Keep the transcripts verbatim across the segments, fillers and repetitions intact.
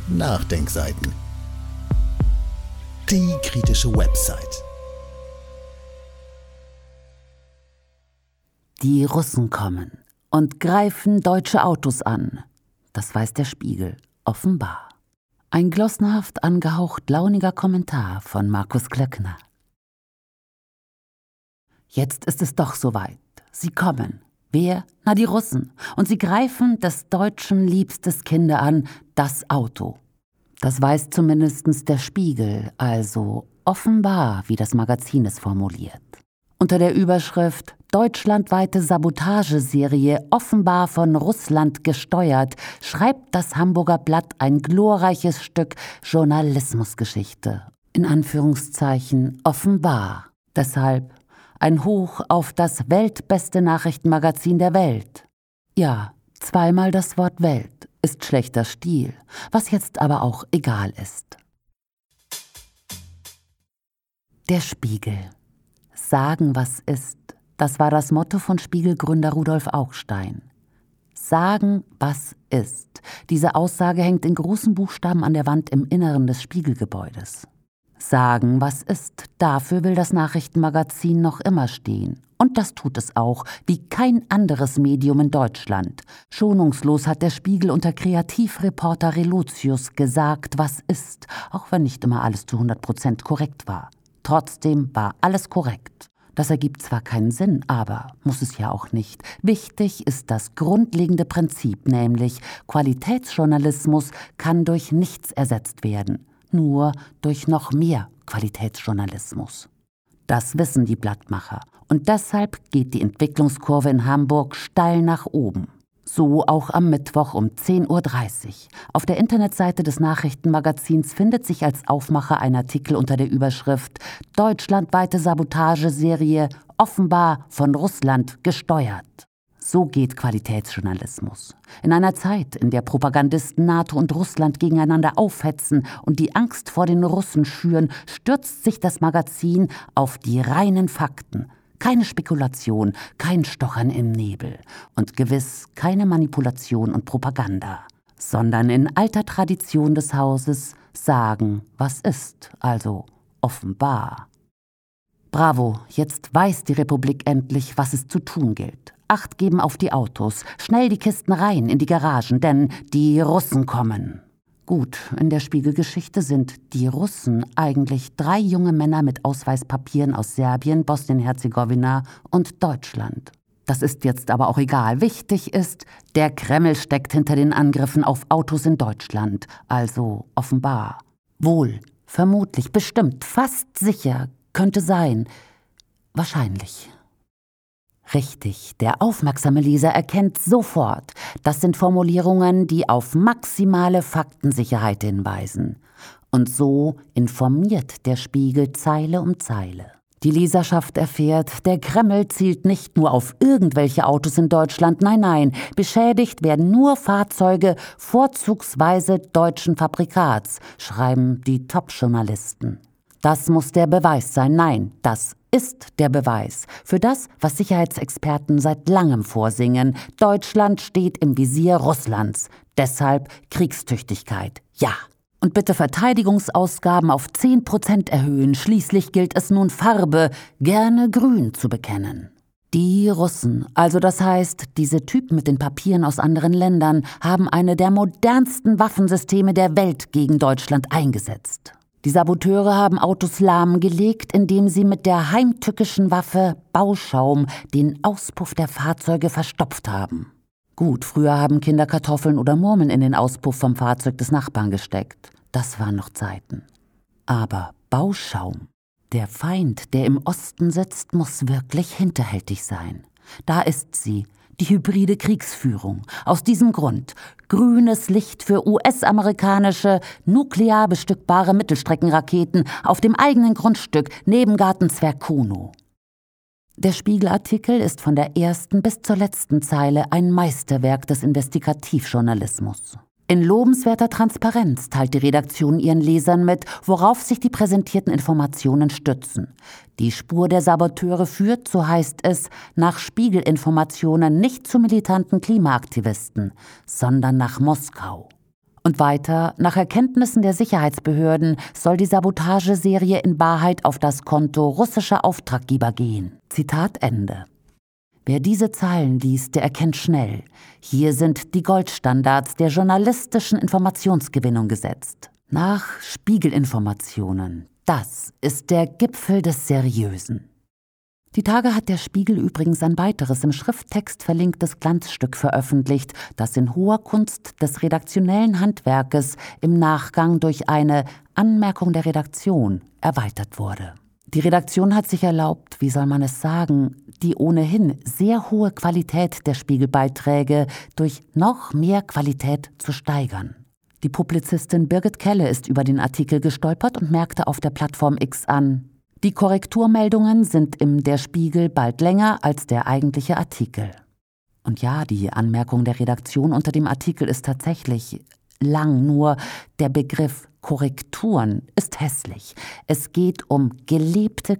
Nachdenkseiten. Die kritische Website. Die Russen kommen und greifen deutsche Autos an. Das weiß der Spiegel, offenbar. Ein glossenhaft angehaucht launiger Kommentar von Markus Klöckner. Jetzt ist es doch soweit. Sie kommen. Wer? Na, die Russen. Und sie greifen des Deutschen liebstes Kinder an, das Auto. Das weiß zumindest der Spiegel, also offenbar, wie das Magazin es formuliert. Unter der Überschrift „Deutschlandweite Sabotageserie offenbar von Russland gesteuert" schreibt das Hamburger Blatt ein glorreiches Stück Journalismusgeschichte. In Anführungszeichen offenbar. Deshalb ein Hoch auf das weltbeste Nachrichtenmagazin der Welt. Ja, zweimal das Wort Welt ist schlechter Stil, was jetzt aber auch egal ist. Der Spiegel. Sagen, was ist. Das war das Motto von Spiegelgründer Rudolf Augstein. Sagen, was ist. Diese Aussage hängt in großen Buchstaben an der Wand im Inneren des Spiegelgebäudes. Sagen, was ist. Dafür will das Nachrichtenmagazin noch immer stehen. Und das tut es auch, wie kein anderes Medium in Deutschland. Schonungslos hat der Spiegel unter Kreativreporter Relotius gesagt, was ist, auch wenn nicht immer alles zu hundert Prozent korrekt war. Trotzdem war alles korrekt. Das ergibt zwar keinen Sinn, aber muss es ja auch nicht. Wichtig ist das grundlegende Prinzip, nämlich Qualitätsjournalismus kann durch nichts ersetzt werden, nur durch noch mehr Qualitätsjournalismus. Das wissen die Blattmacher und deshalb geht die Entwicklungskurve in Hamburg steil nach oben. So auch am Mittwoch um zehn Uhr dreißig. Auf der Internetseite des Nachrichtenmagazins findet sich als Aufmacher ein Artikel unter der Überschrift „Deutschlandweite Sabotageserie offenbar von Russland gesteuert". So geht Qualitätsjournalismus. In einer Zeit, in der Propagandisten NATO und Russland gegeneinander aufhetzen und die Angst vor den Russen schüren, stürzt sich das Magazin auf die reinen Fakten. Keine Spekulation, kein Stochern im Nebel und gewiss keine Manipulation und Propaganda, sondern in alter Tradition des Hauses sagen, was ist, also offenbar. Bravo, jetzt weiß die Republik endlich, was es zu tun gilt. Acht geben auf die Autos, schnell die Kisten rein in die Garagen, denn die Russen kommen. Gut, in der Spiegelgeschichte sind die Russen eigentlich drei junge Männer mit Ausweispapieren aus Serbien, Bosnien-Herzegowina und Deutschland. Das ist jetzt aber auch egal. Wichtig ist, der Kreml steckt hinter den Angriffen auf Autos in Deutschland. Also offenbar. Wohl, vermutlich, bestimmt, fast sicher, könnte sein. Wahrscheinlich. Richtig, der aufmerksame Leser erkennt sofort, das sind Formulierungen, die auf maximale Faktensicherheit hinweisen. Und so informiert der Spiegel Zeile um Zeile. Die Leserschaft erfährt, der Kreml zielt nicht nur auf irgendwelche Autos in Deutschland, nein, nein, beschädigt werden nur Fahrzeuge vorzugsweise deutschen Fabrikats, schreiben die Top-Journalisten. Das muss der Beweis sein, nein, das ist der Beweis für das, was Sicherheitsexperten seit langem vorsingen. Deutschland steht im Visier Russlands, deshalb Kriegstüchtigkeit, ja. Und bitte Verteidigungsausgaben auf zehn Prozent erhöhen, schließlich gilt es nun Farbe, gerne grün zu bekennen. Die Russen, also das heißt, diese Typen mit den Papieren aus anderen Ländern, haben eine der modernsten Waffensysteme der Welt gegen Deutschland eingesetzt. Die Saboteure haben Autos lahmgelegt, indem sie mit der heimtückischen Waffe Bauschaum den Auspuff der Fahrzeuge verstopft haben. Gut, früher haben Kinder Kartoffeln oder Murmeln in den Auspuff vom Fahrzeug des Nachbarn gesteckt. Das waren noch Zeiten. Aber Bauschaum. Der Feind, der im Osten sitzt, muss wirklich hinterhältig sein. Da ist sie, die hybride Kriegsführung. Aus diesem Grund grünes Licht für U S-amerikanische, nuklear bestückbare Mittelstreckenraketen auf dem eigenen Grundstück neben Gartenzwerg Kuno. Der Spiegelartikel ist von der ersten bis zur letzten Zeile ein Meisterwerk des Investigativjournalismus. In lobenswerter Transparenz teilt die Redaktion ihren Lesern mit, worauf sich die präsentierten Informationen stützen. Die Spur der Saboteure führt, so heißt es, nach Spiegelinformationen nicht zu militanten Klimaaktivisten, sondern nach Moskau. Und weiter, nach Erkenntnissen der Sicherheitsbehörden soll die Sabotageserie in Wahrheit auf das Konto russischer Auftraggeber gehen. Zitat Ende. Wer diese Zeilen liest, der erkennt schnell, hier sind die Goldstandards der journalistischen Informationsgewinnung gesetzt. Nach Spiegelinformationen. Das ist der Gipfel des Seriösen. Die Tage hat der Spiegel übrigens ein weiteres im Schrifttext verlinktes Glanzstück veröffentlicht, das in hoher Kunst des redaktionellen Handwerkes im Nachgang durch eine Anmerkung der Redaktion erweitert wurde. Die Redaktion hat sich erlaubt, wie soll man es sagen, die ohnehin sehr hohe Qualität der Spiegelbeiträge durch noch mehr Qualität zu steigern. Die Publizistin Birgit Kelle ist über den Artikel gestolpert und merkte auf der Plattform X an: Die Korrekturmeldungen sind im Der Spiegel bald länger als der eigentliche Artikel. Und ja, die Anmerkung der Redaktion unter dem Artikel ist tatsächlich lang, nur der Begriff Korrekturen ist hässlich. Es geht um gelebte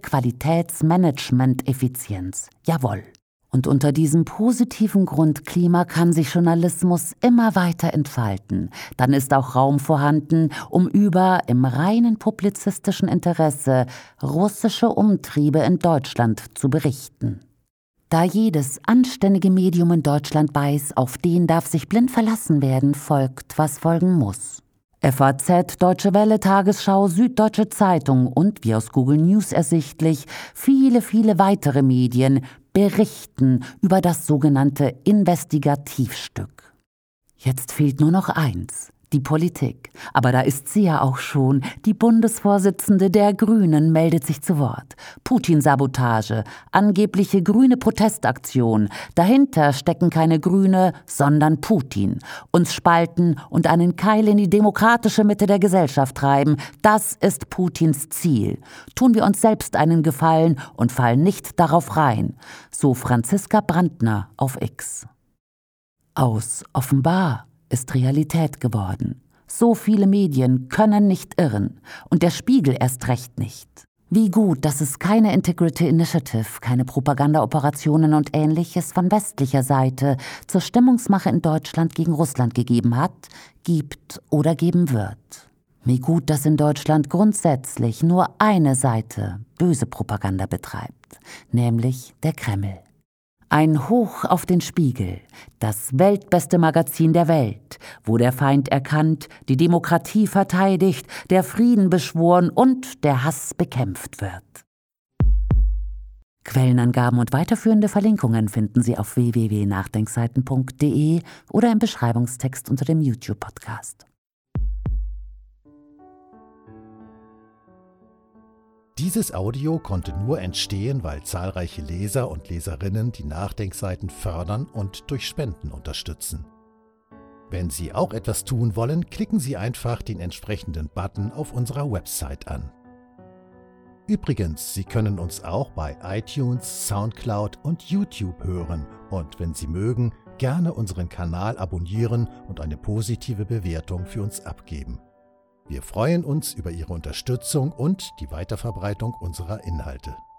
Qualitätsmanagement-Effizienz. Jawohl. Und unter diesem positiven Grundklima kann sich Journalismus immer weiter entfalten. Dann ist auch Raum vorhanden, um über im reinen publizistischen Interesse russische Umtriebe in Deutschland zu berichten. Da jedes anständige Medium in Deutschland weiß, auf den darf sich blind verlassen werden, folgt, was folgen muss. F A Z, Deutsche Welle, Tagesschau, Süddeutsche Zeitung und, wie aus Google News ersichtlich, viele, viele weitere Medien berichten über das sogenannte Investigativstück. Jetzt fehlt nur noch eins, die Politik. Aber da ist sie ja auch schon. Die Bundesvorsitzende der Grünen meldet sich zu Wort. Putin-Sabotage, angebliche grüne Protestaktion. Dahinter stecken keine Grüne, sondern Putin. Uns spalten und einen Keil in die demokratische Mitte der Gesellschaft treiben, das ist Putins Ziel. Tun wir uns selbst einen Gefallen und fallen nicht darauf rein. So Franziska Brandner auf X. Aus offenbar ist Realität geworden. So viele Medien können nicht irren und der Spiegel erst recht nicht. Wie gut, dass es keine Integrity Initiative, keine Propagandaoperationen und Ähnliches von westlicher Seite zur Stimmungsmache in Deutschland gegen Russland gegeben hat, gibt oder geben wird. Wie gut, dass in Deutschland grundsätzlich nur eine Seite böse Propaganda betreibt, nämlich der Kreml. Ein Hoch auf den Spiegel, das weltbeste Magazin der Welt, wo der Feind erkannt, die Demokratie verteidigt, der Frieden beschworen und der Hass bekämpft wird. Quellenangaben und weiterführende Verlinkungen finden Sie auf w w w punkt nachdenkseiten punkt d e oder im Beschreibungstext unter dem YouTube-Podcast. Dieses Audio konnte nur entstehen, weil zahlreiche Leser und Leserinnen die Nachdenkseiten fördern und durch Spenden unterstützen. Wenn Sie auch etwas tun wollen, klicken Sie einfach den entsprechenden Button auf unserer Website an. Übrigens, Sie können uns auch bei iTunes, Soundcloud und YouTube hören und, wenn Sie mögen, gerne unseren Kanal abonnieren und eine positive Bewertung für uns abgeben. Wir freuen uns über Ihre Unterstützung und die Weiterverbreitung unserer Inhalte.